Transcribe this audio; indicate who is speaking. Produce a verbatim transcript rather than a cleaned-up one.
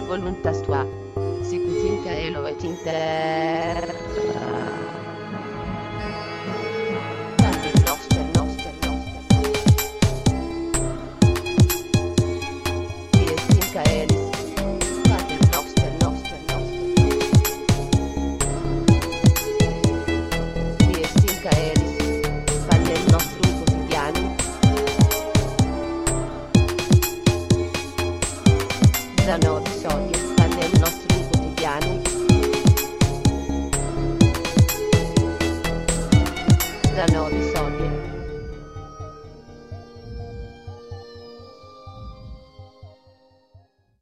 Speaker 1: voluntas tua, sicut in caelo et in terra. Pater noster, noster, noster, qui est in caelis, Pater noster, noster, noster, qui est in caelis, panem nostrum quotidianum, da nobis hodie, panem nostrum quotidianum, da nobis